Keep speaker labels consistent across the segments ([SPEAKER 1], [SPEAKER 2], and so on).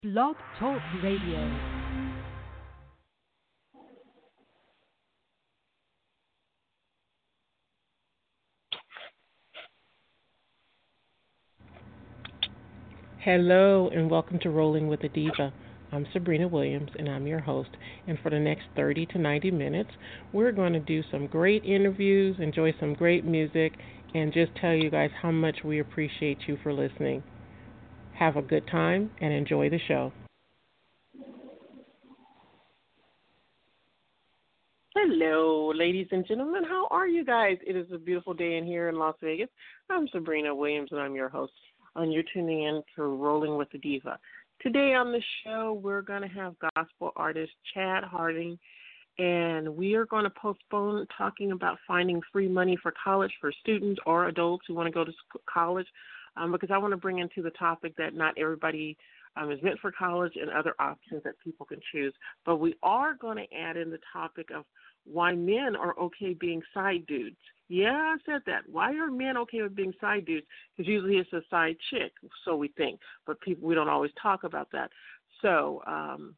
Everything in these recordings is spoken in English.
[SPEAKER 1] Blog Talk Radio.
[SPEAKER 2] Hello and welcome to Rolling with a Diva. I'm Sabrina Williams and I'm your host. And for the next 30 to 90 minutes, we're going to do some great interviews, enjoy some great music, and just tell you guys how much we appreciate you for listening. Have a good time and enjoy the show. Hello, ladies and gentlemen. How are you guys? It is a beautiful day in here in Las Vegas. I'm Sabrina Williams and I'm your host. And you're tuning in to Rolling with the Diva. Today on the show, we're going to have gospel artist Chad Harding, and we are going to postpone talking about finding free money for college for students or adults who want to go to college, because I want to bring into the topic that not everybody is meant for college and other options that people can choose. But we are going to add in the topic of why men are okay being side dudes. Yeah, I said that. Why are men okay with being side dudes? Because usually it's a side chick, so we think. But we don't always talk about that. So I'm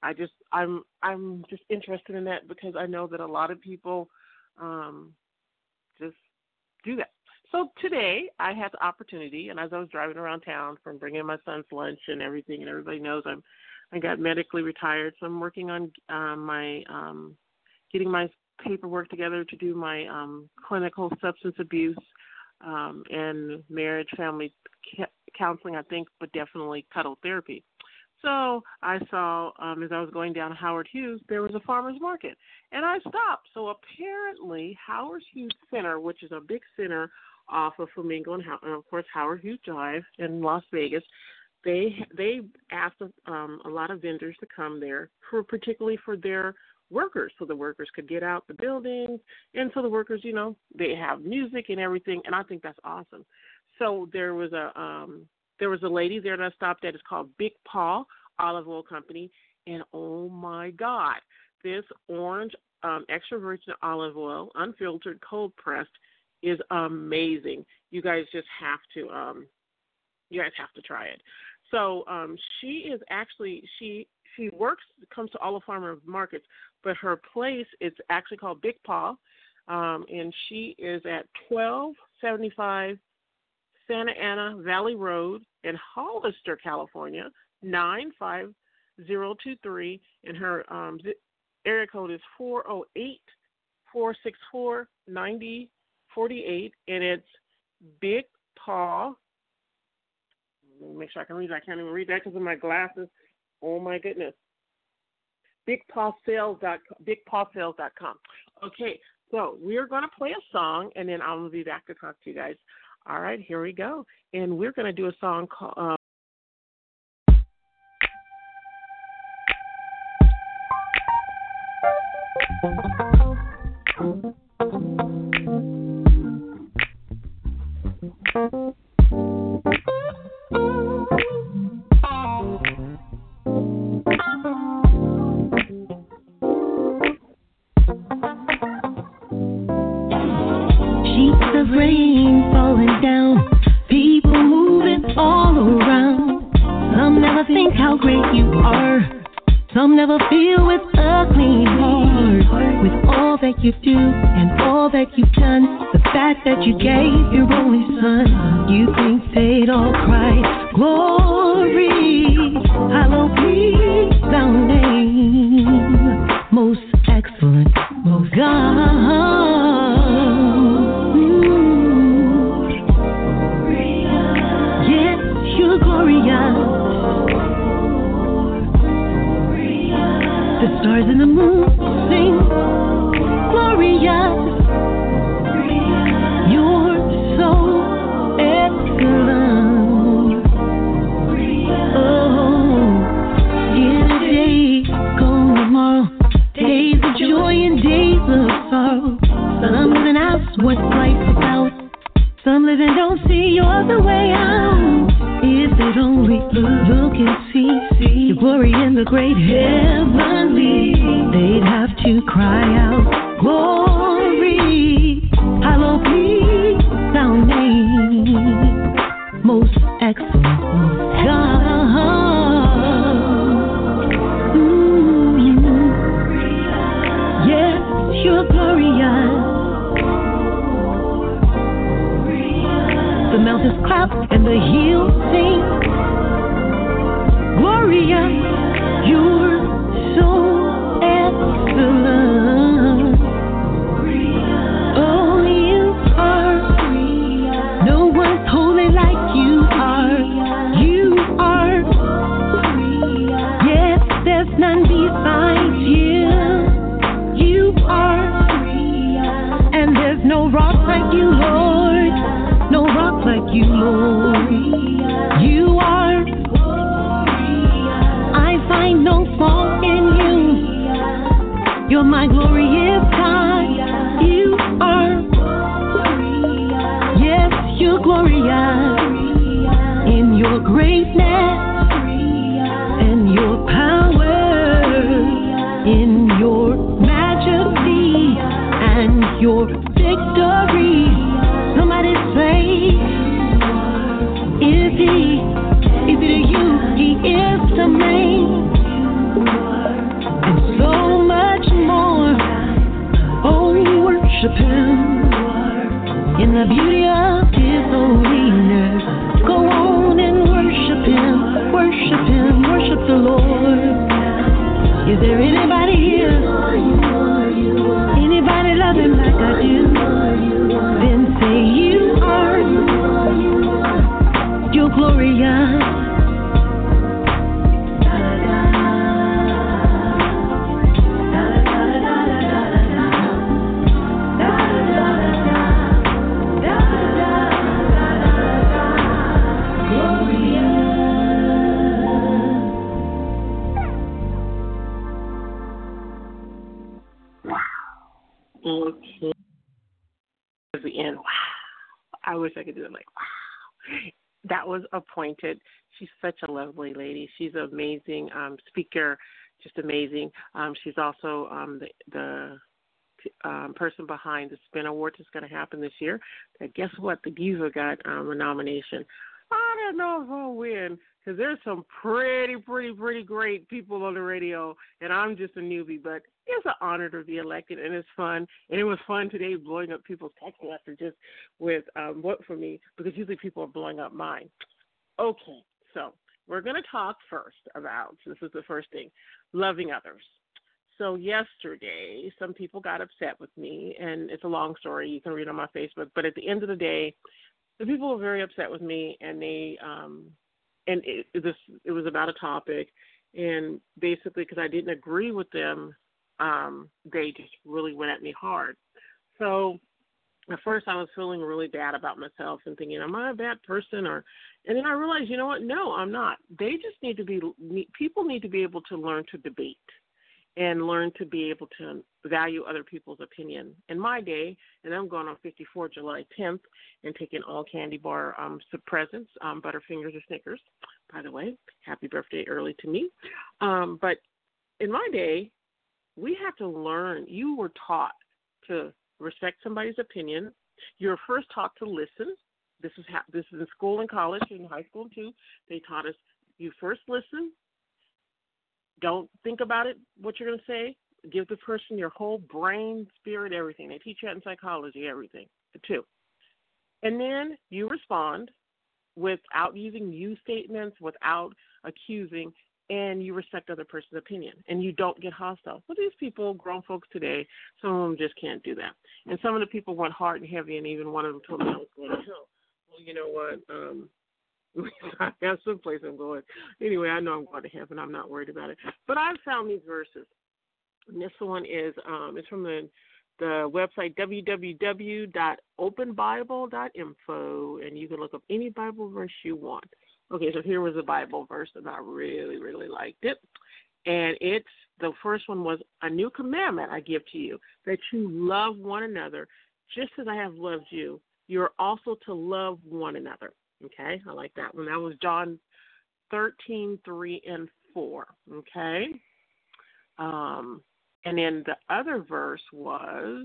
[SPEAKER 2] just interested in that because I know that a lot of people just do that. So today I had the opportunity, and as I was driving around town from bringing my son's lunch and everything, and everybody knows I got medically retired, so I'm working on getting my paperwork together to do my clinical substance abuse and marriage, family counseling, I think, but definitely cuddle therapy. So I saw, as I was going down Howard Hughes, there was a farmer's market, and I stopped. So apparently Howard Hughes Center, which is a big center off of Flamingo and of course Howard Hughes Drive in Las Vegas, they asked a lot of vendors to come there, particularly for their workers, so the workers could get out the buildings, and so the workers, they have music and everything, and I think that's awesome. So there was a lady there that I stopped at. It's called Big Paw Olive Oil Company, and oh my God, this orange extra virgin olive oil, unfiltered, cold pressed, is amazing. You guys just have to try it. So she is actually she comes to all the farmer markets, but her place is actually called Big Paw, and she is at 1275 Santa Ana Valley Road in Hollister, California, 95023, and her area code is 408-464-9048, and it's Big Paw. Let me make sure I can read it. I can't even read that because of my glasses. Oh, my goodness. BigPawSales.com. Okay, so we're going to play a song, and then I'm going to be back to talk to you guys. All right, here we go. And we're going to do a song called...
[SPEAKER 3] rain falling down, people moving all around. Some never think how great you are. Some never feel with a clean heart. With all that you do and all that you've done, the fact that you gave your only son, you think they'd all cry, glory, hallowed be thy name, most excellent, most God. The stars and the moon sing glorious. You're so excellent. Oh, in a day, gone tomorrow. Days of joy and days of sorrow. Some living out what life's about. Some living don't see you're the way out. If they'd only look and see your glory in the great heavenly, they'd have to cry out, glory, hallowed be thy name, most excellent God. glorious. You're so excellent. Oh, you are. No one's holy like you are. You are. Yes, there's none beside you. You are. And there's no rock like you, Lord. No rock like you, Lord. You are. I find no fault in you. You're my glorious God. You are. Yes, you're glorious in your greatness and your power, in your majesty and your victory. Somebody say, is he? Is it you? He is the main. And so much more. Oh, worship him in the beauty of his holiness. Go on and worship him. Worship him. Worship the Lord. Is there anybody here? Anybody love him like I do? Then say you are. You're glorious.
[SPEAKER 2] Okay. At the end, wow. I wish I could do it like, wow. That was appointed. She's such a lovely lady. She's an amazing speaker, just amazing. She's also the person behind the Spin Award that's going to happen this year. And guess what? The Giza got a nomination. I don't know if I'll win because there's some pretty great people on the radio, and I'm just a newbie, but it's an honor to be elected, and it's fun. And it was fun today blowing up people's text messages with vote for me, because usually people are blowing up mine. Okay, so we're going to talk first about, this is the first thing, loving others. So yesterday, some people got upset with me, and it's a long story. You can read on my Facebook. But at the end of the day, the people were very upset with me, and they it was about a topic, and basically because I didn't agree with them, they just really went at me hard. So at first I was feeling really bad about myself and thinking, am I a bad person? And then I realized, you know what? No, I'm not. They just people need to be able to learn to debate and learn to be able to value other people's opinion. In my day, and I'm going on 54 July 10th and taking all candy bar presents, Butterfingers or Snickers, by the way. Happy birthday early to me. But in my day, we have to learn. You were taught to respect somebody's opinion. You were first taught to listen. This is in school and college and high school too. They taught us you first listen. Don't think about it, what you're going to say. Give the person your whole brain, spirit, everything. They teach you that in psychology, everything, too. And then you respond without using you statements, without accusing, and you respect other person's opinion. And you don't get hostile. But these people, grown folks today, some of them just can't do that. And some of the people went hard and heavy, and even one of them told me I was going to hell. Well, you know what? I have some place I'm going. Anyway, I know I'm going to heaven. I'm not worried about it. But I've found these verses. And this one is it's from the website www.openbible.info, and you can look up any Bible verse you want. Okay, so here was a Bible verse, and I really, really liked it. And the first one was, a new commandment I give to you, that you love one another just as I have loved you. You're also to love one another. Okay, I like that one. That was John 13:3-4. Okay. And then the other verse was,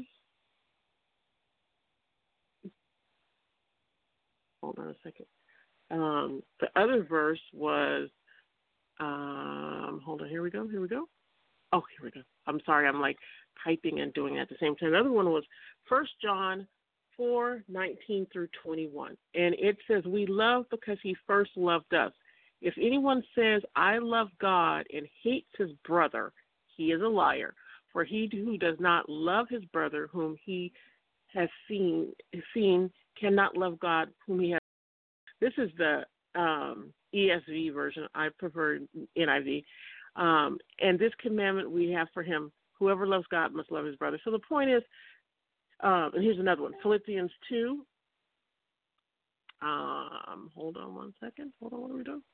[SPEAKER 2] hold on a second. The other verse was, hold on, here we go. Oh, here we go. I'm sorry, I'm like typing and doing it at the same time. The other one was 1 John 4:19-21. And it says, we love because he first loved us. If anyone says, I love God and hates his brother, he is a liar. For he who does not love his brother whom he has seen cannot love God whom he has. This is the ESV version. I prefer NIV. And this commandment we have for him, whoever loves God must love his brother. So the point is, and here's another one, Philippians 2. Hold on one second. Hold on, what are we doing?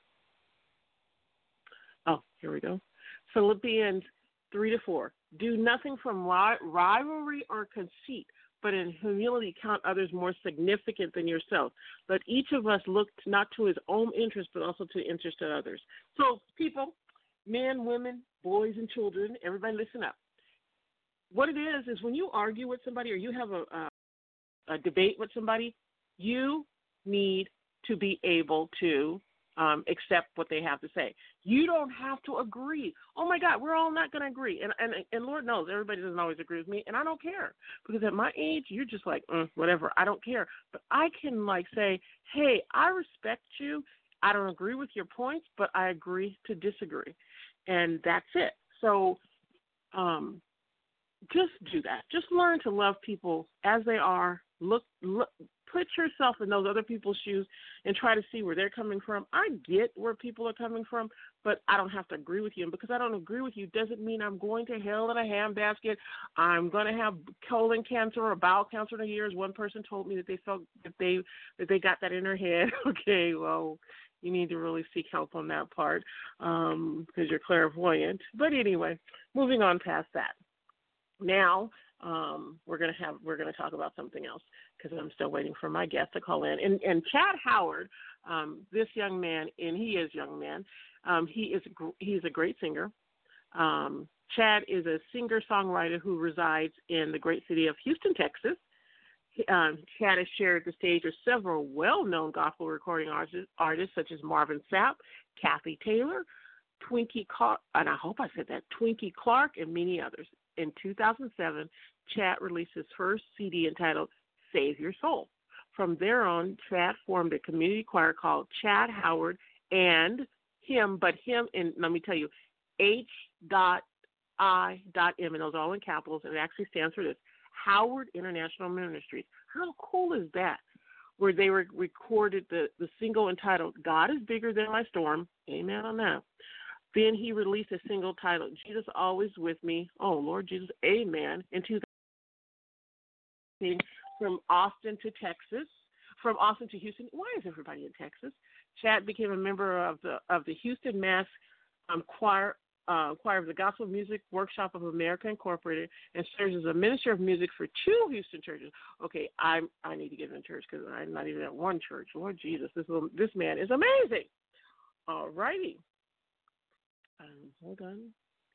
[SPEAKER 2] Oh, here we go. Philippians 3-4. Do nothing from rivalry or conceit, but in humility count others more significant than yourself. Let each of us look not to his own interest, but also to the interest of others. So, people, men, women, boys, and children, everybody listen up. What it is when you argue with somebody or you have a debate with somebody, you need to be able to accept what they have to say. You don't have to agree. Oh, my God, we're all not going to agree. And Lord knows everybody doesn't always agree with me, and I don't care. Because at my age, you're just like, whatever, I don't care. But I can, say, hey, I respect you. I don't agree with your points, but I agree to disagree. And that's it. So just do that. Just learn to love people as they are. Look, put yourself in those other people's shoes and try to see where they're coming from. I get where people are coming from, but I don't have to agree with you. And because I don't agree with you doesn't mean I'm going to hell in a handbasket. I'm going to have colon cancer or bowel cancer in a year. As one person told me that they felt that they got that in their head. Okay, well, you need to really seek help on that part because you're clairvoyant. But anyway, moving on past that. Now we're going to talk about something else because I'm still waiting for my guest to call in. And Chad Howard, this young man, and he is a young man. He's a great singer. Chad is a singer-songwriter who resides in the great city of Houston, Texas. Chad has shared the stage with several well-known gospel recording artists such as Marvin Sapp, Kathy Taylor, Twinkie Clark, and I hope I said that, Twinkie Clark, and many others. In 2007, Chad released his first CD entitled Save Your Soul. From there on, Chad formed a community choir called Chad Howard and him, and let me tell you, H.I.M, and those are all in capitals, and it actually stands for this, Howard International Ministries. How cool is that? Where they recorded the single entitled God is Bigger Than My Storm. Amen on that. Then he released a single titled Jesus Always With Me. Oh, Lord Jesus, amen. In 2000, from Austin to Texas, from Austin to Houston. Why is everybody in Texas? Chad became a member of the Houston Mass Choir of the Gospel Music Workshop of America Incorporated, and serves as a minister of music for 2 Houston churches. Okay, I need to get in church because I'm not even at one church. Lord Jesus, this man is amazing. All righty. Hold on.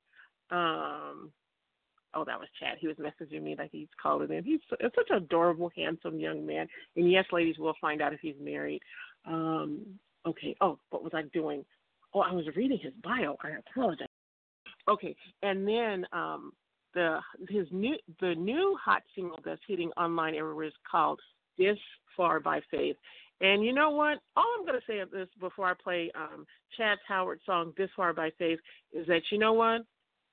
[SPEAKER 2] That was Chad. He was messaging me like he's calling in. He's such an adorable, handsome young man. And yes, ladies, we'll find out if he's married. Okay. Oh, what was I doing? Oh, I was reading his bio. I apologize. Okay, and then the new hot single that's hitting online everywhere is called "This Far by Faith." And you know what? All I'm going to say of this before I play Chad Howard's song, This Far by Faith, is that, you know what?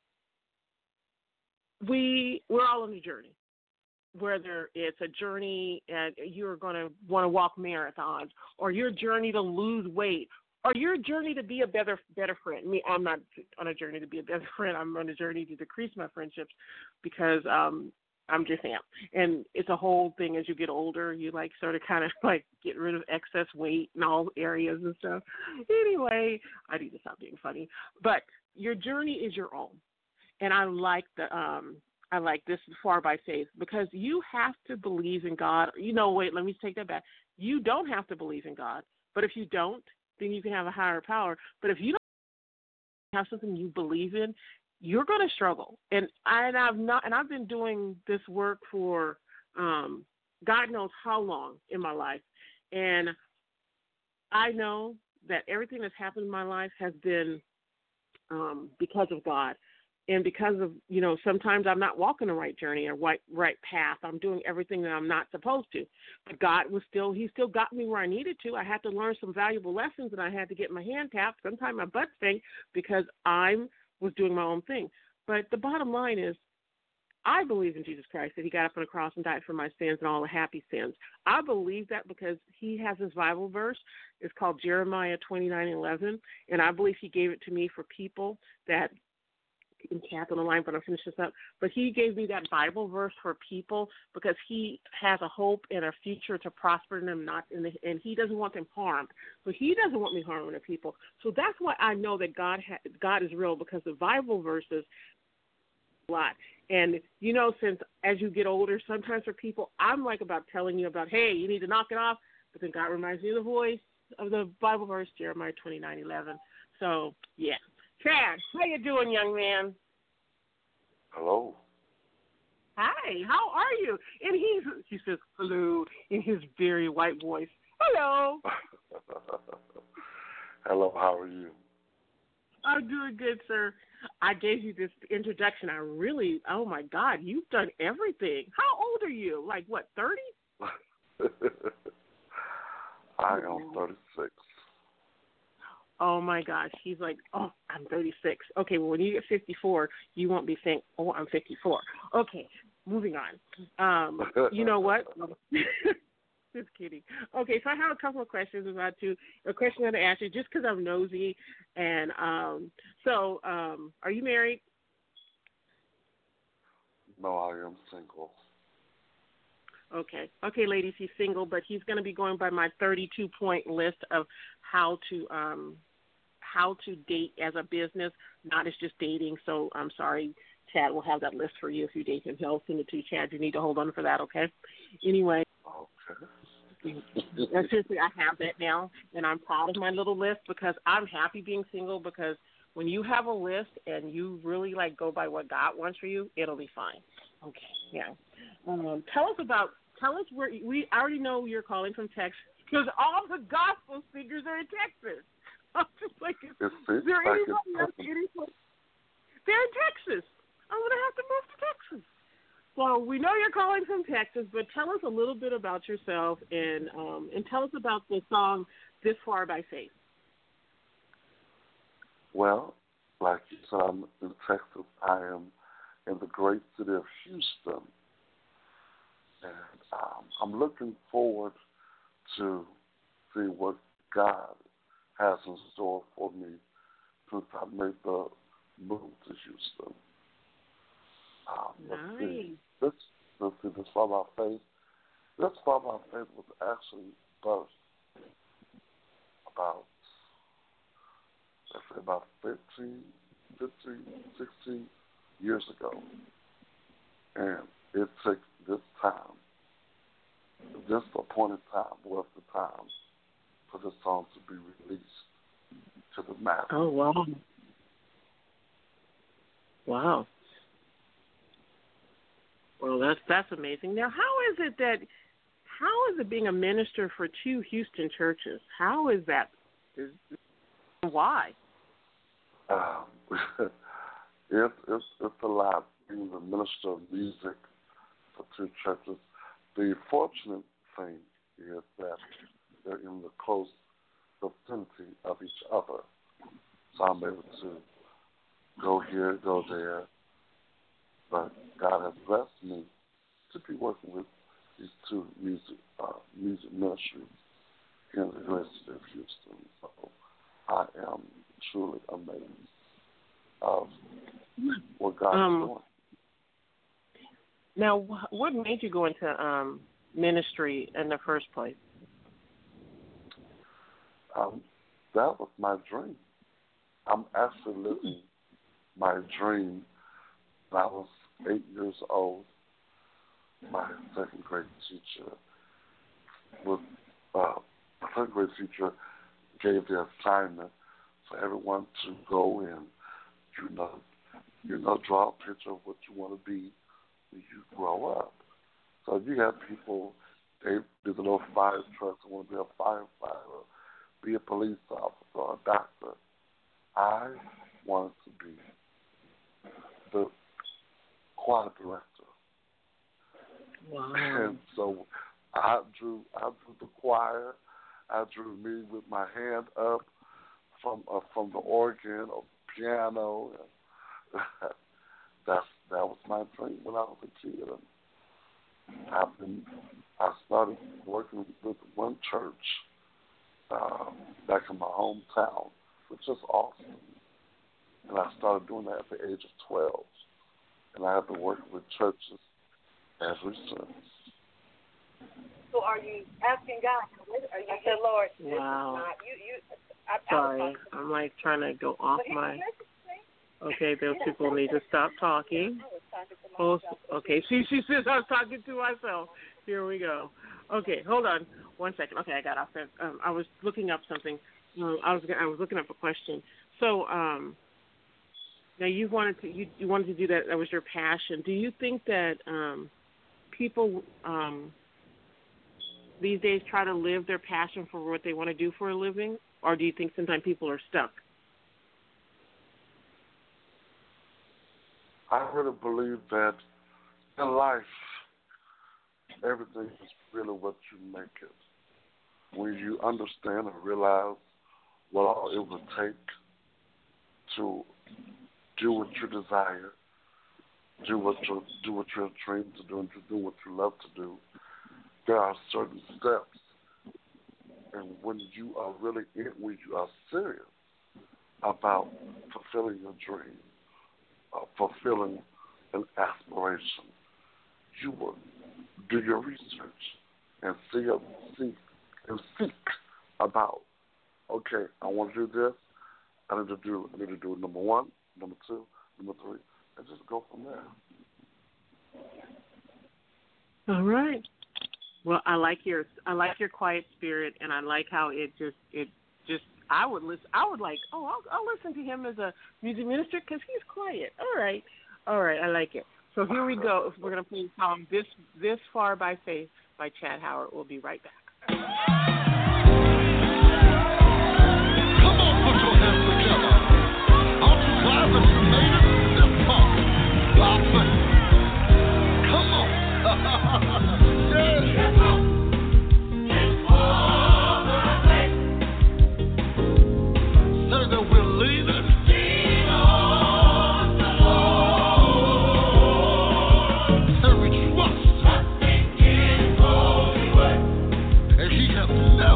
[SPEAKER 2] We're all on a journey. Whether it's a journey and you're going to want to walk marathons, or your journey to lose weight, or your journey to be a better friend. I'm not on a journey to be a better friend. I'm on a journey to decrease my friendships because I'm just am. And it's a whole thing as you get older, you sort of kind of get rid of excess weight in all areas and stuff. Anyway, I need to stop being funny. But your journey is your own. And I like this Far by Faith because you have to believe in God. Wait, let me take that back. You don't have to believe in God. But if you don't, then you can have a higher power. But if you don't have something you believe in, you're going to struggle. And I've been doing this work for God knows how long in my life. And I know that everything that's happened in my life has been because of God. And because of, sometimes I'm not walking the right journey or right path. I'm doing everything that I'm not supposed to. But God he still got me where I needed to. I had to learn some valuable lessons, and I had to get my hand tapped, sometimes my butt spanked, because I was doing my own thing. But the bottom line is, I believe in Jesus Christ, that he got up on the cross and died for my sins and all the happy sins. I believe that because he has his Bible verse. It's called Jeremiah 29:11, and I believe he gave it to me for people that, in chat on the line, but I'll finish this up. But he gave me that Bible verse for people because he has a hope and a future to prosper them, and he doesn't want them harmed. So he doesn't want me harming the people. So that's why I know that God is real, because the Bible verses a lot. And, since as you get older, sometimes for people, I'm like about telling you about, hey, you need to knock it off. But then God reminds me of the voice of the Bible verse, Jeremiah 29:11. So, yeah. Chad, how you doing, young man?
[SPEAKER 4] Hello.
[SPEAKER 2] Hi, how are you? And he says hello in his very white voice. Hello.
[SPEAKER 4] Hello, how are you?
[SPEAKER 2] I'm doing good, sir. I gave you this introduction. Oh my God, you've done everything. How old are you? Like what, 30?
[SPEAKER 4] I am 36.
[SPEAKER 2] Oh my gosh, he's like, oh, I'm 36. Okay, well when you get 54, you won't be saying, oh, I'm 54. Okay, moving on. You know what? Just kidding. Okay, so I have a couple of questions about a question I'm going to ask you just because I'm nosy. And so, are you married?
[SPEAKER 4] No, I am single.
[SPEAKER 2] Okay, ladies, he's single, but he's going to be going by my 32-point list of how to date as a business, not as just dating. So I'm sorry, Chad will have that list for you if you date him. He'll send it to you, Chad. You need to hold on for that, okay? Anyway.
[SPEAKER 4] Okay.
[SPEAKER 2] Seriously, I have that now, and I'm proud of my little list because I'm happy being single, because when you have a list and you really go by what God wants for you, it'll be fine. Okay, yeah. Tell us where I already know you're calling from Texas, because all the gospel singers are in Texas. I'm just like, is there anybody else anywhere? They're in Texas. I'm going to have to move to Texas. So we know you're calling from Texas, but tell us a little bit about yourself and tell us about the song "This Far by Faith."
[SPEAKER 4] Well, like you said, I'm in Texas. I am in the great city of Houston, and I'm looking forward to see what God has in store for me since I made the move to Houston.
[SPEAKER 2] Nice.
[SPEAKER 4] This Far by Faith. This Far by Faith was actually birthed about 15, 16 years ago. And it took this appointed time was the time for the song to be released to the masses.
[SPEAKER 2] Oh, wow. Wow. Well, that's amazing. Now, how is it being a minister for two Houston churches? How is that? Why?
[SPEAKER 4] It's a lot being the minister of music for two churches. The fortunate thing is that they're in the close vicinity of each other. So I'm able to go here, go there. But God has blessed me to be working with these two music ministries in the great city of Houston. So I am truly amazed of what God is doing.
[SPEAKER 2] Now, what made you go into ministry in the first place?
[SPEAKER 4] That was my dream. I'm actually living my dream. When I was 8 years old, my second grade teacher gave the assignment for everyone to go in, draw a picture of what you want to be when you grow up. So you have people, there's a little fire truck that want to be a firefighter, be a police officer or a doctor. I wanted to be the choir director.
[SPEAKER 2] Wow.
[SPEAKER 4] And so I drew the choir. I drew me with my hand up from the organ or piano. That was my dream when I was a kid. And I started working with one church back in my hometown, which is awesome. And I started doing that at the age of 12. And I have been working with churches ever since.
[SPEAKER 5] So are you asking God? Are you saying, Lord,
[SPEAKER 2] wow.
[SPEAKER 5] Sorry,
[SPEAKER 2] I'm like trying to go off my. Okay, those people need to stop talking. Oh, okay, she says I was talking to myself. Here we go. Okay, hold on 1 second. Okay, I got off that. I was looking up something. I was looking up a question. So now you wanted to do that. That was your passion. Do you think that people these days try to live their passion for what they want to do for a living, or do you think sometimes people are stuck?
[SPEAKER 4] I really believe that in life, everything is really what you make it. When you understand and realize what all it would take to do what you desire, do what you're trained to do, and to do what you love to do, there are certain steps. And when you are when you are serious about fulfilling your dream, fulfilling an aspiration, you will do your research and seek about, okay, I want to do this. I need to do number 1, number 2, number 3, and just go from there.
[SPEAKER 2] All right. Well, I like your quiet spirit, and I like how it just I would listen. I would like, I'll listen to him as a music minister because he's quiet. All right, I like it. So here we go. We're gonna play the song "This Far by Faith" by Chad Howard. We'll be right back.
[SPEAKER 6] Come on, put your hands together. Aren't you glad that you made it this far? By faith. Come on. Yeah. He has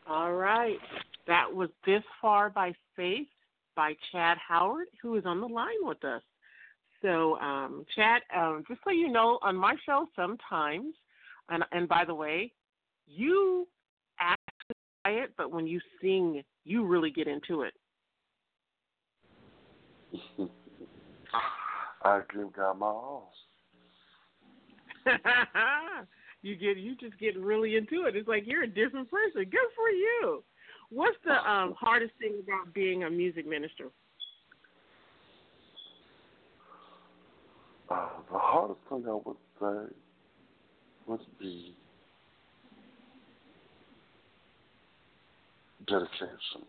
[SPEAKER 2] All right. That was This Far by Faith by Chad Howard, who is on the line with us. So, Chad, just so you know, on my show sometimes, and by the way, you act quiet, but when you sing, you really get into it.
[SPEAKER 4] I give God my all.
[SPEAKER 2] You just get really into it. It's like you're a different person. Good for you. What's the hardest thing about being a music minister?
[SPEAKER 4] The hardest thing I would say would be dedication.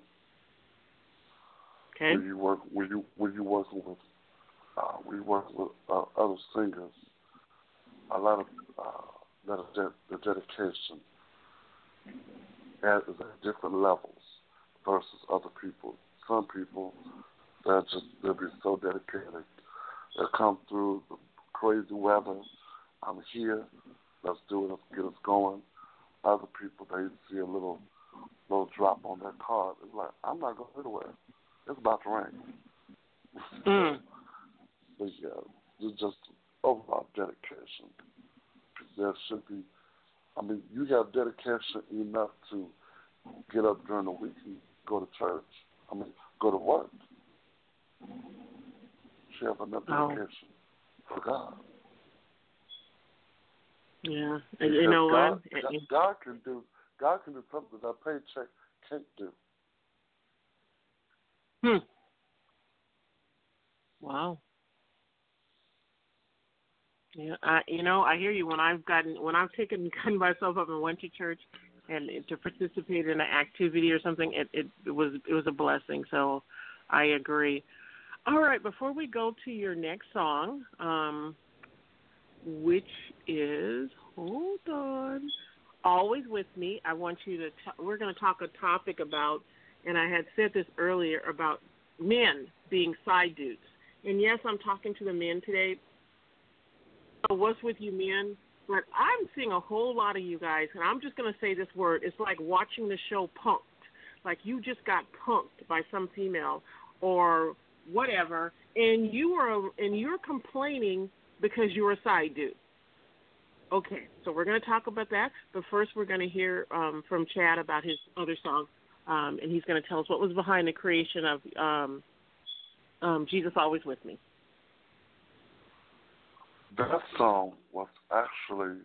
[SPEAKER 2] Okay.
[SPEAKER 4] When you work with other singers, a lot of the dedication is at different levels versus other people. Some people they'll be so dedicated. They'll come through the crazy weather. I'm here. Let's do it. Let's get us going. Other people, they see a little drop on their card. It's like, I'm not going anywhere. It's about to rain. But yeah, it's just overall dedication. There should be, you have dedication enough to get up during the week and go to church. Go to work. You have enough dedication for God.
[SPEAKER 2] Yeah, and
[SPEAKER 4] because
[SPEAKER 2] you know
[SPEAKER 4] God,
[SPEAKER 2] what?
[SPEAKER 4] God can do something that a paycheck can't do.
[SPEAKER 2] Wow. Yeah, I hear you. When I've gotten myself up and went to church and to participate in an activity or something, it was a blessing. So I agree. All right, before we go to your next song, which is, hold on, Always With Me, I want you to, we're going to talk a topic about, and I had said this earlier, about men being side dudes. And yes, I'm talking to the men today. So what's with you men? But I'm seeing a whole lot of you guys, and I'm just going to say this word. It's like watching the show Punked. Like you just got punked by some female or whatever, and you're complaining because you're a side dude. Okay, so we're going to talk about that, but first we're going to hear from Chad about his other song, and he's going to tell us what was behind the creation of Jesus Always With Me.
[SPEAKER 4] That song was actually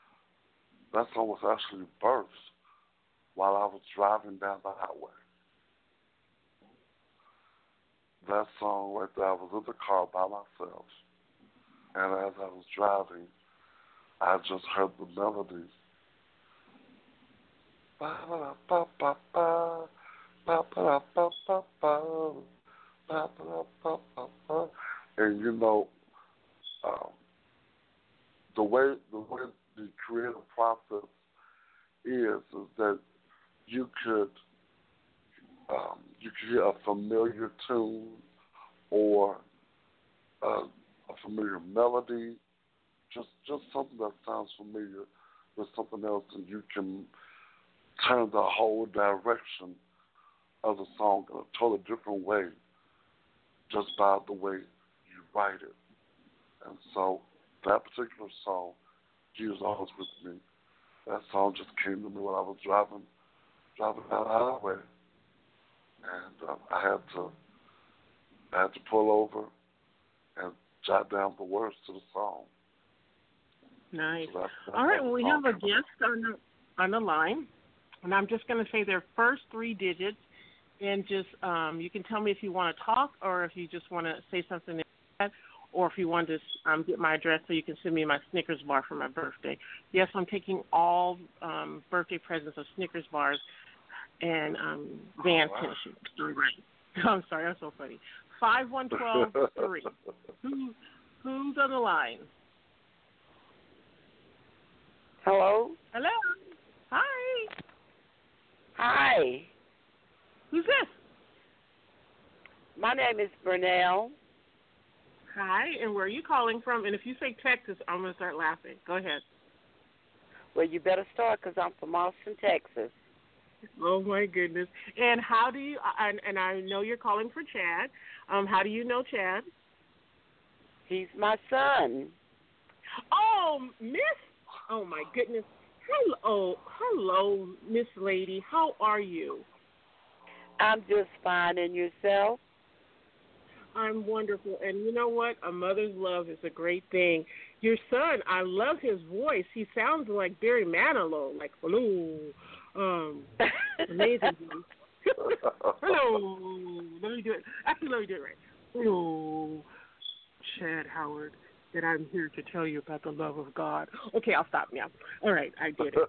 [SPEAKER 4] birthed while I was driving down the highway. That song right there, I was in the car by myself, and as I was driving, I just heard the melody. Ba ba ba ba ba ba ba ba ba ba ba ba ba. And the way the creative process is that you could hear a familiar tune or a familiar melody, just something that sounds familiar with something else, and you can turn the whole direction of the song in a totally different way just by the way you write it. And so that particular song, Jesus Always With Me, that song just came to me when I was driving down the highway, and I had to pull over and jot down the words to the song.
[SPEAKER 2] Nice.
[SPEAKER 4] So that's
[SPEAKER 2] all right, well, we have a guest on the line, and I'm just going to say their first three digits, and just you can tell me if you want to talk or if you just want to say something, or if you want to get my address so you can send me my Snickers bar for my birthday. Yes, I'm taking all birthday presents of Snickers bars and Van tennis shoes. Right. I'm sorry, I'm so funny. 51123. Who's on the line?
[SPEAKER 7] Hello?
[SPEAKER 2] Hello. Hi.
[SPEAKER 7] Hi.
[SPEAKER 2] Who's this?
[SPEAKER 7] My name is Burnell.
[SPEAKER 2] Hi, and where are you calling from? And if you say Texas, I'm going to start laughing. Go ahead.
[SPEAKER 7] Well, you better start because I'm from Austin, Texas.
[SPEAKER 2] Oh my goodness! And how do you? And I know you're calling for Chad. How do you know Chad?
[SPEAKER 7] He's my son.
[SPEAKER 2] Oh, Miss. Oh my goodness. Hello, Miss Lady. How are you?
[SPEAKER 7] I'm just fine. And yourself?
[SPEAKER 2] I'm wonderful. And you know what? A mother's love is a great thing. Your son, I love his voice. He sounds like Barry Manilow, like hello. Amazing. Hello. Let me do it. Actually, let me do it right. Hello, Chad Howard. That I'm here to tell you about the love of God. Okay, I'll stop now. All right, I did it.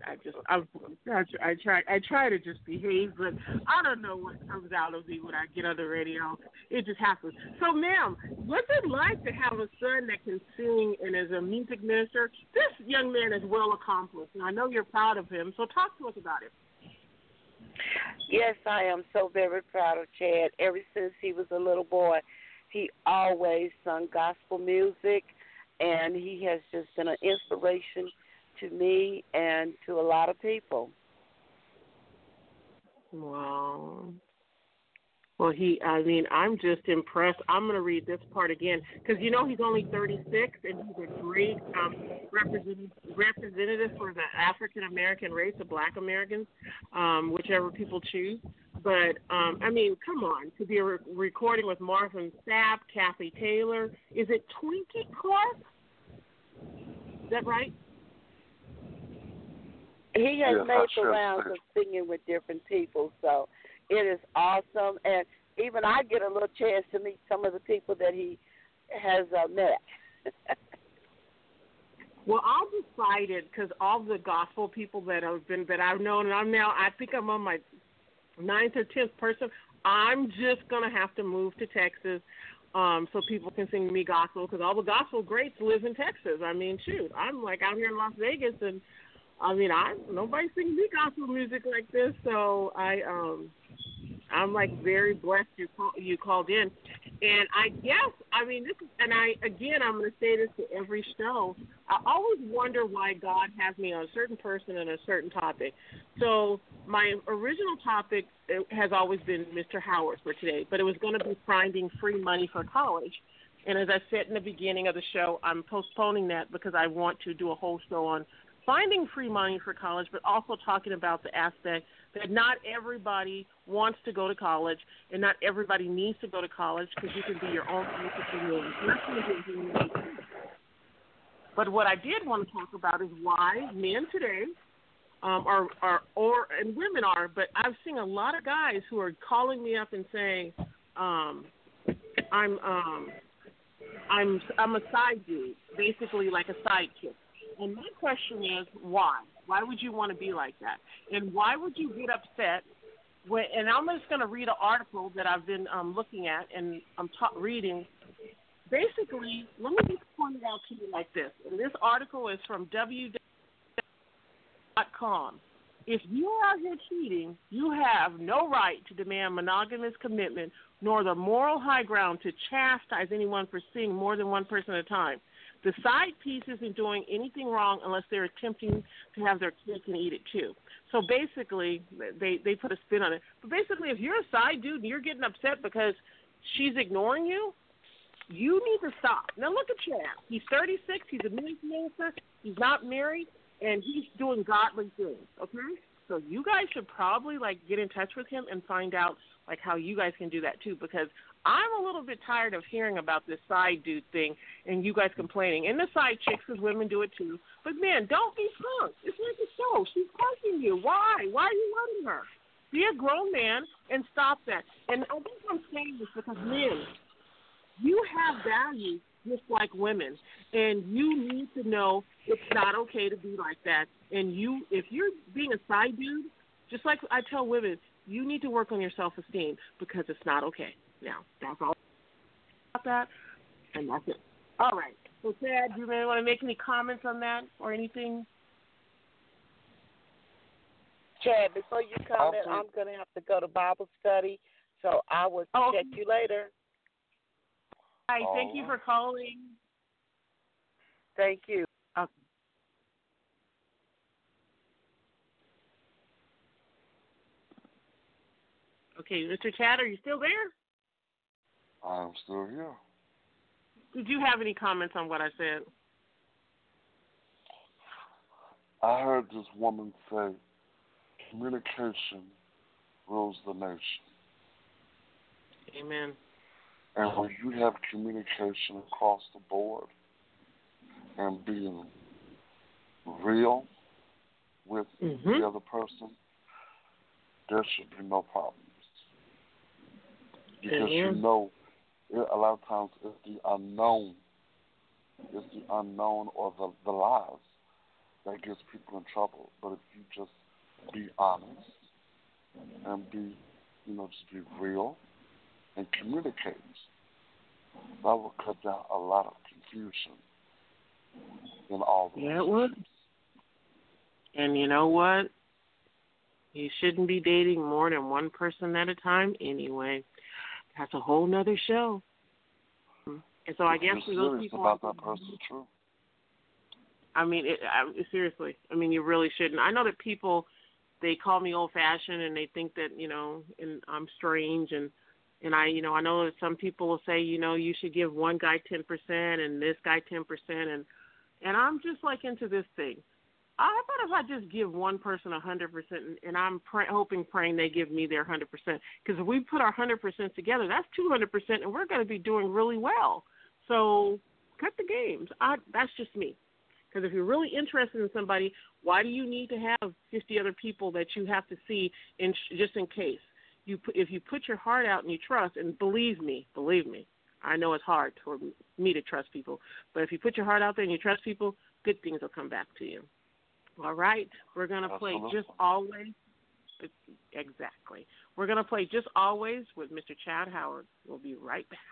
[SPEAKER 2] I try to just behave, but I don't know what comes out of me when I get on the radio. It just happens. So, ma'am, what's it like to have a son that can sing and is a music minister? This young man is well accomplished, and I know you're proud of him. So, talk to us about it.
[SPEAKER 7] Yes, I am so very proud of Chad. Ever since he was a little boy, he always sung gospel music. And he has just been an inspiration to me and to a lot of people.
[SPEAKER 2] Wow. Well, I'm just impressed. I'm going to read this part again because, he's only 36 and he's a great representative for the African-American race of Black Americans, whichever people choose. But, come on, to be recording with Marvin Sapp, Kathy Taylor. Is it Twinkie Clark? Is that right?
[SPEAKER 7] He has made the rounds of singing with different people, so it is awesome. And even I get a little chance to meet some of the people that he has met.
[SPEAKER 2] Well, I'm excited because all the gospel people that I've known, and I think I'm on my 9th or 10th person. I'm just going to have to move to Texas so people can sing me gospel because all the gospel greats live in Texas. Shoot, I'm like out here in Las Vegas, and nobody sings me gospel music like this, so I'm like very blessed you called in, and I guess I'm going to say this to every show. I always wonder why God has me on a certain person and a certain topic. So my original topic has always been Mr. Howard for today, but it was going to be finding free money for college. And as I said in the beginning of the show, I'm postponing that because I want to do a whole show on finding free money for college, but also talking about the aspect that not everybody wants to go to college and not everybody needs to go to college because you can be your own entrepreneur. But what I did want to talk about is why men today and women are, but I've seen a lot of guys who are calling me up and saying, I'm a side dude, basically like a side chick. And my question is, why? Why would you want to be like that? And why would you get upset? And I'm just going to read an article that I've been looking at and I'm reading. Basically, let me just point it out to you like this. And this article is from www.com. If you are out here cheating, you have no right to demand monogamous commitment nor the moral high ground to chastise anyone for seeing more than one person at a time. The side piece isn't doing anything wrong unless they're attempting to have their cake and eat it too. So basically, they put a spin on it. But basically, if you're a side dude and you're getting upset because she's ignoring you, you need to stop. Now look at Chad. He's 36. He's a minister. He's not married, and he's doing godly things. Okay, so you guys should probably get in touch with him and find out how you guys can do that too, because I'm a little bit tired of hearing about this side dude thing and you guys complaining. And the side chicks, because women do it too. But, man, don't be punked. It's like a show. She's punking you. Why? Why are you letting her? Be a grown man and stop that. And I think I'm saying this because, men, you have value just like women. And you need to know it's not okay to be like that. And if you're being a side dude, just like I tell women, you need to work on your self-esteem because it's not okay. Now, that's all about that, and that's it. All right. So, Chad, do you really want to make any comments on that or anything?
[SPEAKER 7] Chad, before you comment, I'm going to have to go to Bible study, so I will check you later.
[SPEAKER 2] Hi, thank you for calling.
[SPEAKER 7] Thank you.
[SPEAKER 2] Okay. Okay, Mr. Chad, are you still there?
[SPEAKER 4] I'm still here.
[SPEAKER 2] Did you have any comments on what I said?
[SPEAKER 4] I heard this woman say, communication rules the nation.
[SPEAKER 2] Amen.
[SPEAKER 4] And when you have communication across the board and being real with the other person, there should be no problems. Because you know, a lot of times it's the unknown. It's the unknown or the lies that gets people in trouble. But if you just be honest and be, just be real and communicate, that will cut down a lot of confusion in all the
[SPEAKER 2] Yeah, it would. And you know what? You shouldn't be dating more than one person at a time anyway. That's a whole nother show. And so I guess for those people
[SPEAKER 4] about that person, true.
[SPEAKER 2] I mean, seriously. I mean, you really shouldn't. I know that people, they call me old-fashioned and they think that, and I'm strange. And I know that some people will say, you should give one guy 10% and this guy 10%. And I'm just like into this thing. How about if I just give one person 100% and I'm praying they give me their 100%? Because if we put our 100% together, that's 200%, and we're going to be doing really well. So cut the games. That's just me. Because if you're really interested in somebody, why do you need to have 50 other people that you have to see just in case? If you put your heart out and you trust, and believe me, I know it's hard for me to trust people, but if you put your heart out there and you trust people, good things will come back to you. All right, we're going to play Just Always. Exactly. We're going to play Just Always with Mr. Chad Howard. We'll be right back.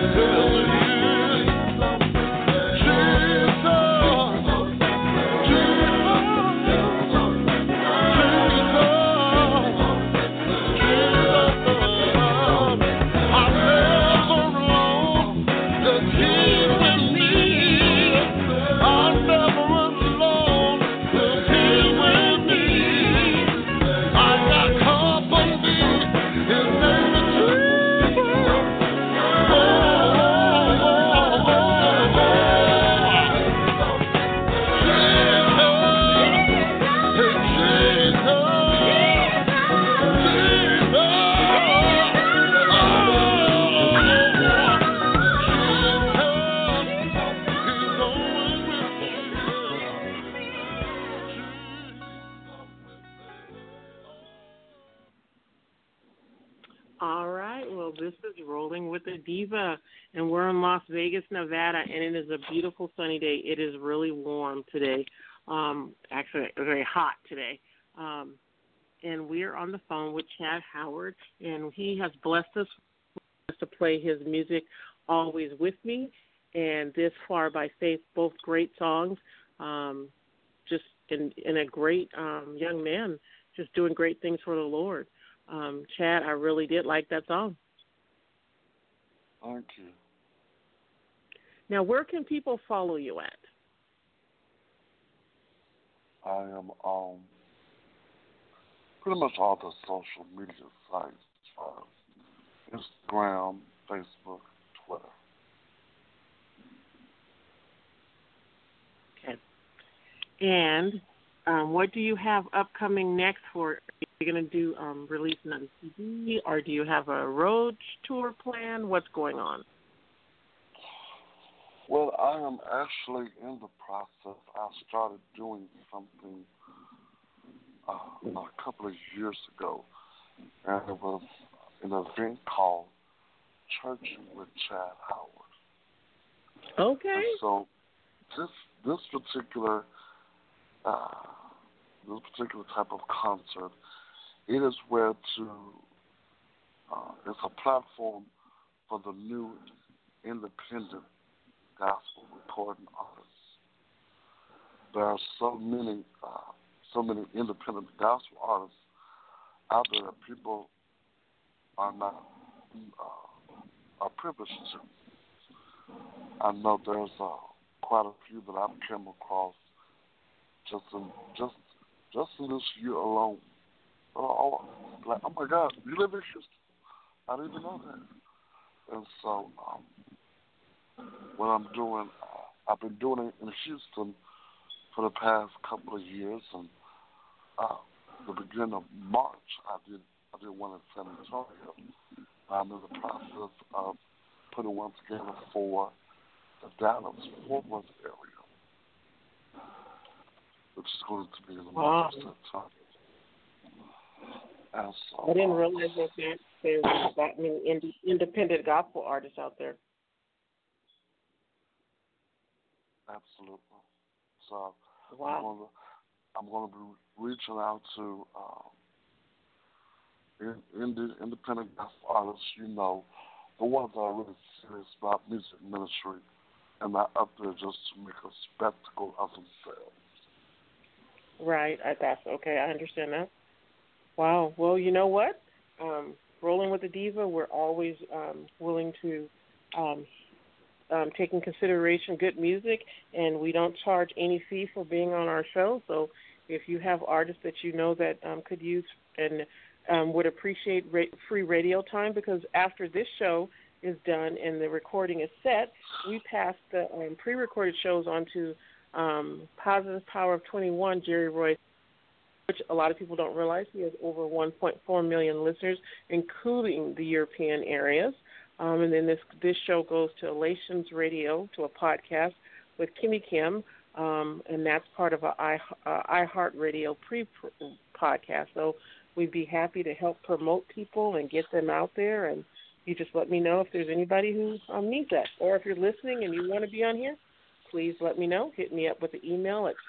[SPEAKER 2] This is Rolling with a Diva, and we're in Las Vegas, Nevada, and it is a beautiful sunny day. It is really warm today, actually very hot today, and we're on the phone with Chad Howard, and he has blessed us to play his music, Always With Me, and This Far by Faith, both great songs, just in a great young man, just doing great things for the Lord. Chad, I really did like that song.
[SPEAKER 4] Thank you.
[SPEAKER 2] Now, where can people follow you at?
[SPEAKER 4] I am on pretty much all the social media sites, Instagram, Facebook, Twitter.
[SPEAKER 2] Okay. And what do you have upcoming next for? Are you going to do release another CD, or do you have a road tour plan? What's going on?
[SPEAKER 4] Well, I am actually in the process. I started doing something a couple of years ago, and it was an event called Churching with Chad Howard.
[SPEAKER 2] Okay.
[SPEAKER 4] And so this particular type of concert, it is where it's a platform for the new independent gospel recording artists. There are so many independent gospel artists out there that people are not are privileged to. I know there's quite a few that I've come across just in this year alone. Oh my God, you live in Houston? I didn't even know that. And so, what I'm doing, I've been doing it in Houston for the past couple of years, and the beginning of March, I did one in San Antonio. I'm in the process of putting one together for the Dallas-Fort Worth area, which is going to be in the month of September. And so,
[SPEAKER 2] I didn't realize that there was that many independent gospel artists out there.
[SPEAKER 4] Absolutely. So
[SPEAKER 2] wow.
[SPEAKER 4] I'm going to be reaching out to independent gospel artists, the ones that are really serious about music ministry and not up there just to make a spectacle of themselves.
[SPEAKER 2] Right. That's okay. I understand that. Wow. Well, you know what? Rolling with the Diva, we're always willing to take in consideration good music, and we don't charge any fee for being on our show. So if you have artists that you know that could use and would appreciate free radio time, because after this show is done and the recording is set, we pass the pre-recorded shows on to Positive Power of 21, Jerry Royce, which a lot of people don't realize. He has over 1.4 million listeners, including the European areas. And then this show goes to Elations Radio, to a podcast with Kimmy Kim, and that's part of a iHeartRadio pre-podcast. So we'd be happy to help promote people and get them out there. And you just let me know if there's anybody who needs that. Or if you're listening and you want to be on here, please let me know. Hit me up with an email at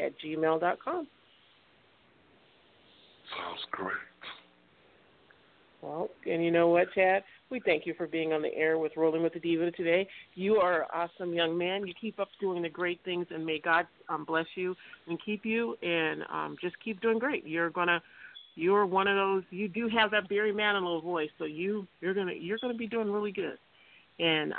[SPEAKER 2] cvwtdiva@gmail.com.
[SPEAKER 4] Sounds great.
[SPEAKER 2] Well, and you know what, Chad? We thank you for being on the air with Rolling with the Diva today. You are an awesome young man. You keep up doing the great things, and may God bless you and keep you, and just keep doing great. You're one of those. You do have that Barry Manilow voice, so you're gonna be doing really good. And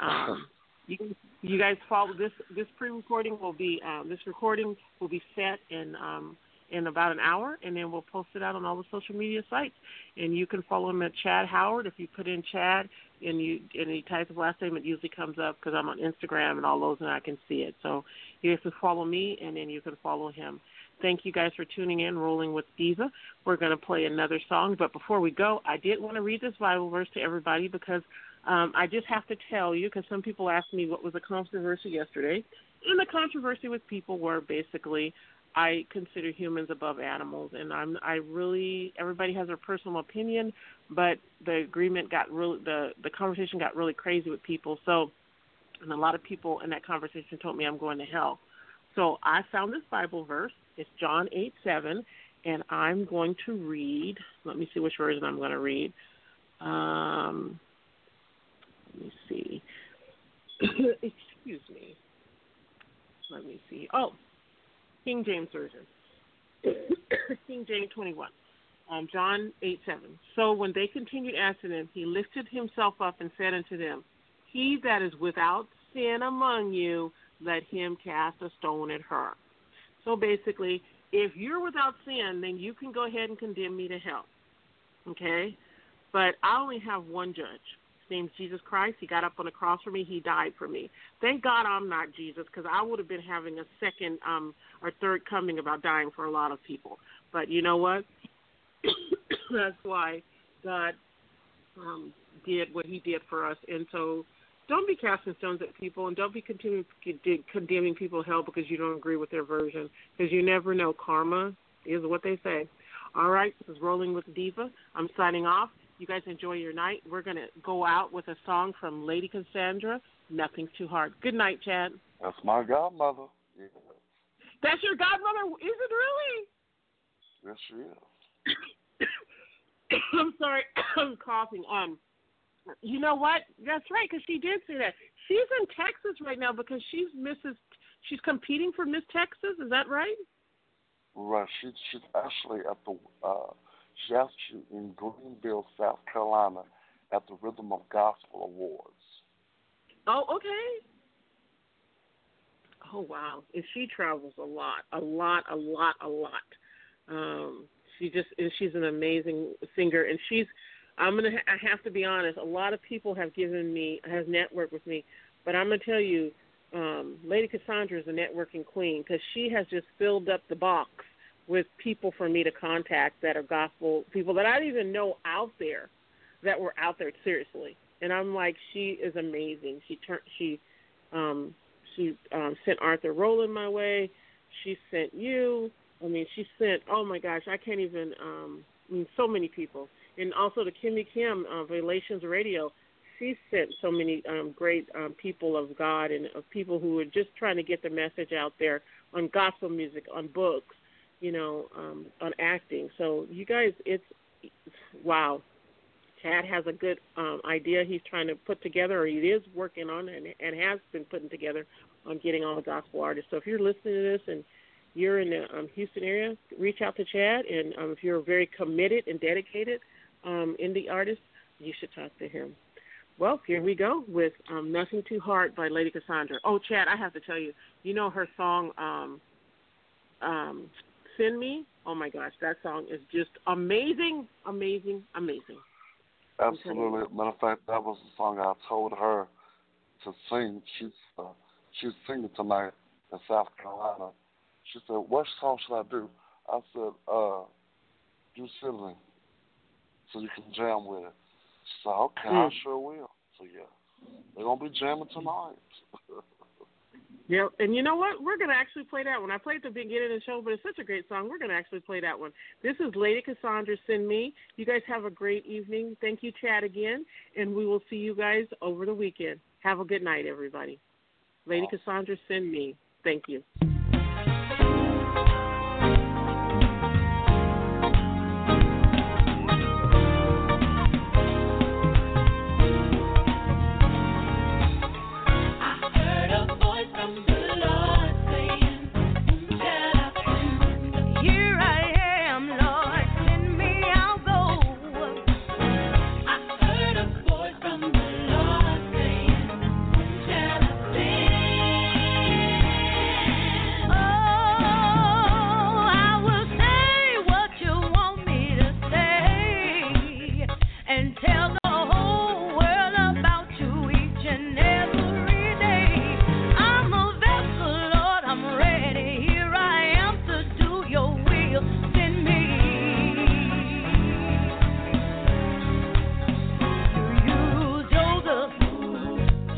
[SPEAKER 2] you guys follow this. This pre-recording will be this recording will be set in about an hour, and then we'll post it out on all the social media sites. And you can follow him at Chad Howard. If you put in Chad and you type the last name, it usually comes up because I'm on Instagram and all those, and I can see it. So you have to follow me, and then you can follow him. Thank you guys for tuning in, Rolling with Diva. We're going to play another song, but before we go, I did want to read this Bible verse to everybody because I just have to tell you, because some people asked me what was the controversy yesterday, and the controversy with people were basically I consider humans above animals, and everybody has their personal opinion, but the agreement got really, the conversation got really crazy with people. So, and a lot of people in that conversation told me I'm going to hell. So I found this Bible verse. It's John 8:7, and I'm going to read. Let me see which version I'm going to read. Let me see. Excuse me. Let me see. Oh, King James Version. King James 21. John 8:7. So when they continued asking him, he lifted himself up and said unto them, He that is without sin among you, let him cast a stone at her. So basically, if you're without sin, then you can go ahead and condemn me to hell. Okay? But I only have one judge. His name's Jesus Christ. He got up on the cross for me. He died for me. Thank God I'm not Jesus, because I would have been having a second or third coming about dying for a lot of people. But you know what? That's why God did what he did for us. And so don't be casting stones at people, and don't be condemning people to hell because you don't agree with their version, because you never know. Karma is what they say. All right, this is Rolling with Diva. I'm signing off. You guys enjoy your night. We're going to go out with a song from Lady Cassandra, Nothing's Too Hard. Good night, Chad.
[SPEAKER 4] That's my godmother. Yeah.
[SPEAKER 2] That's your godmother? Is it really?
[SPEAKER 4] Yes, she is.
[SPEAKER 2] I'm sorry. I'm coughing. You know what? That's right, because she did say that. She's in Texas right now because she's competing for Miss Texas. Is that right?
[SPEAKER 4] Right. She's actually at the she's actually in Greenville, South Carolina, at the Rhythm of Gospel Awards.
[SPEAKER 2] Oh, okay. Oh, wow. And she travels a lot. She's an amazing singer, and I have to be honest, a lot of people have networked with me, but I'm going to tell you, Lady Cassandra is a networking queen, because she has just filled up the box with people for me to contact that are gospel people that I didn't even know that were out there, seriously. And I'm like, she is amazing. She sent Arthur Rowland my way. She sent you. I mean, she sent, oh my gosh, I can't even, so many people. And also to Kimmy Kim, Relations Radio, she sent so many great people of God and of people who are just trying to get the message out there on gospel music, on books, on acting. So you guys, it's wow. Chad has a good idea he's trying to put together, or he is working on and has been putting together on getting all the gospel artists. So if you're listening to this and you're in the Houston area, reach out to Chad. And if you're very committed and dedicated indie artist, you should talk to him. Well, here we go with Nothing Too Hard by Lady Cassandra. Oh, Chad, I have to tell you, her song, Send Me? Oh, my gosh, that song is just amazing, amazing, amazing.
[SPEAKER 4] Absolutely. Matter of fact, that was the song I told her to sing. She's singing tonight in South Carolina. She said, what song should I do? I said, do Sibling, so you can jam with it. She said, okay, I sure will. So, yeah, they're going to be jamming tonight.
[SPEAKER 2] Yeah, and you know what? We're going to actually play that one. I played at the beginning of the show, but it's such a great song. We're going to actually play that one. This is Lady Cassandra, Send Me. You guys have a great evening. Thank you, Chad, again, and we will see you guys over the weekend. Have a good night, everybody. Lady Cassandra, Send Me. Thank you.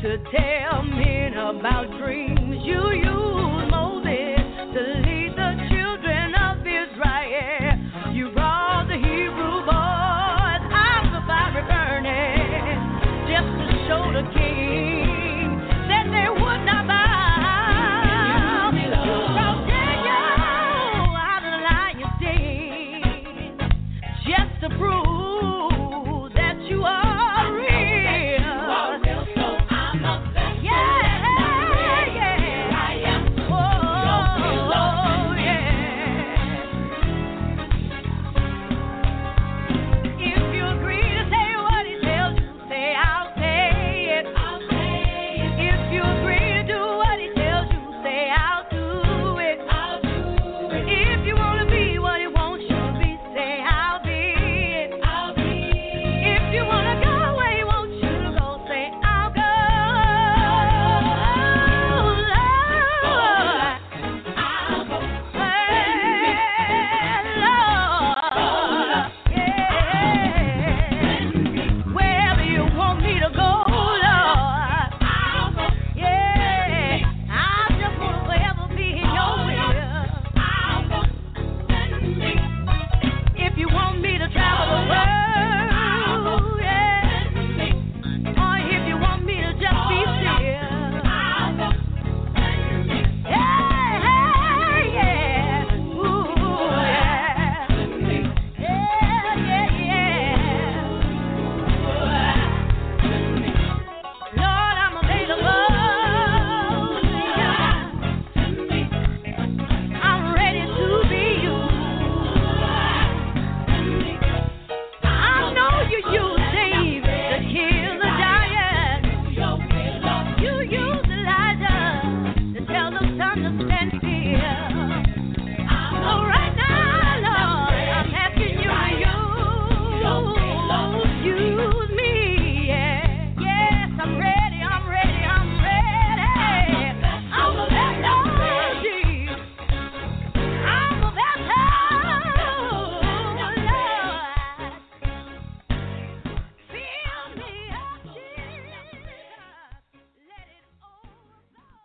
[SPEAKER 3] to tell men about dreams. You use Moses to lead the children of Israel. You brought the Hebrew boys out of the fiery burning just to show the king that they would not bow. You brought Daniel out of the lion's den just to prove that you are real. So I'm a vessel. Yeah, yeah, I am. Oh, yeah. If you agree to say what he tells you, say I'll say it. I'll say it. If you agree to do what he tells you, say I'll do it. I'll do it. If you want to be what he wants you to be, say I'll be it. I'll be it. If you want to go where he wants you to go, say I'll go. Lord, I'll go. Hey, Lord, yeah. Wherever you want me to go, Lord, I'll go. Yeah, I just want to forever be in your will. I'll go. If you want me to travel the world, yeah. Or if you want me to just be still, I'll go. Yeah, yeah. Ooh, yeah. Yeah, yeah. Lord, I'm available. I'm ready to be used. I know you use David to kill the giant. You use Elijah to tell the sun to stand still. So right now, Lord, I'm asking you to use me. Yeah. Yes, I'm ready, I'm ready, I'm ready. I'm a vessel, Jesus. I'm a vessel, Lord. Fill me up, Jesus. Let it overflow.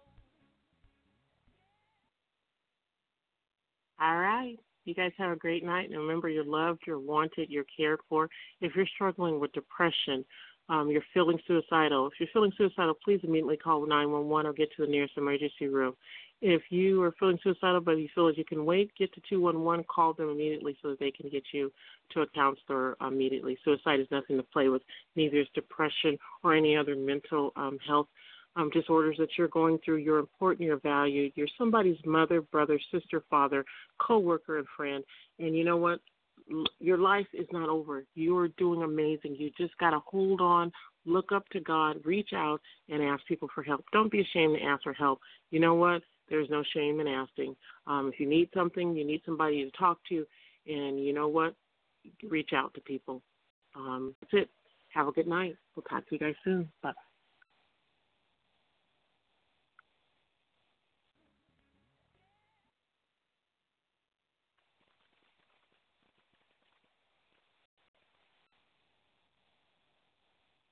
[SPEAKER 2] All right. You guys have a great night. And remember, you're loved, you're wanted, you're cared for. If you're struggling with depression, you're feeling suicidal. If you're feeling suicidal, please immediately call 911 or get to the nearest emergency room. If you are feeling suicidal but you feel as you can wait, get to 211, call them immediately so that they can get you to a counselor immediately. Suicide is nothing to play with. Neither is depression or any other mental health disorders that you're going through. You're important, you're valued. You're somebody's mother, brother, sister, father, coworker, and friend. And you know what? Your life is not over. You're doing amazing. You just got to hold on, look up to God, reach out, and ask people for help. Don't be ashamed to ask for help. You know what? There's no shame in asking. If you need something, you need somebody to talk to, and you know what? Reach out to people. That's it. Have a good night. We'll talk to you guys soon. Bye.